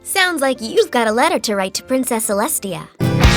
Sounds like you've got a letter to write to Princess Celestia.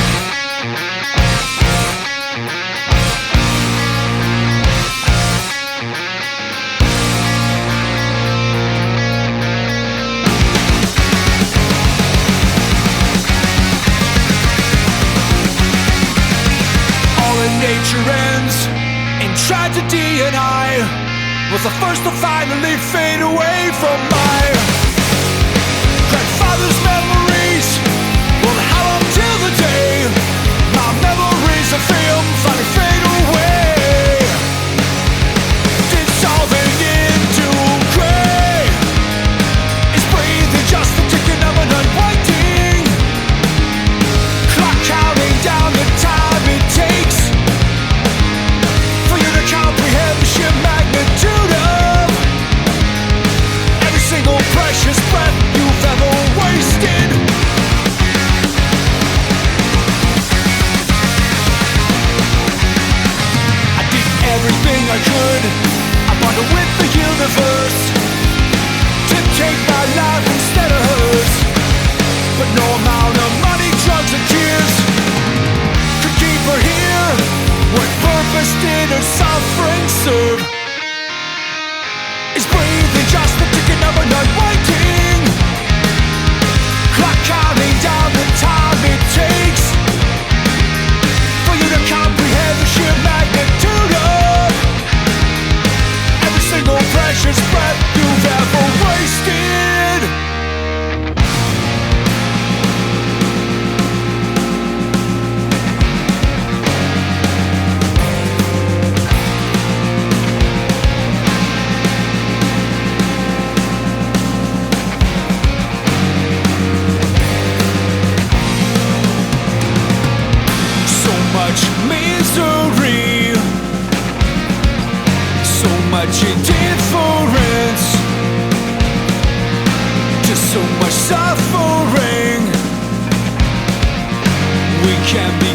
Nature ends in tragedy, and I was the first to finally fade away from my grandfather's memories. Well, how long till the day my memories of him finally fade away, dissolving into gray. Is breathing just the ticking of an unwinding clock, counting down the time it takes comprehend the sheer magnitude of every single precious breath you've ever wasted. I did everything I could. I partnered with the universe to take my life instead of hers, but no amount of money, drugs, and tears could keep her here. What purpose did her suffering serve? Is breathing just the ticking of an unwinding clock, counting down the time it takes for you to comprehend the sheer magnitude of every single precious breath you've ever wasted. Misery, so much indifference, just so much suffering. We can't be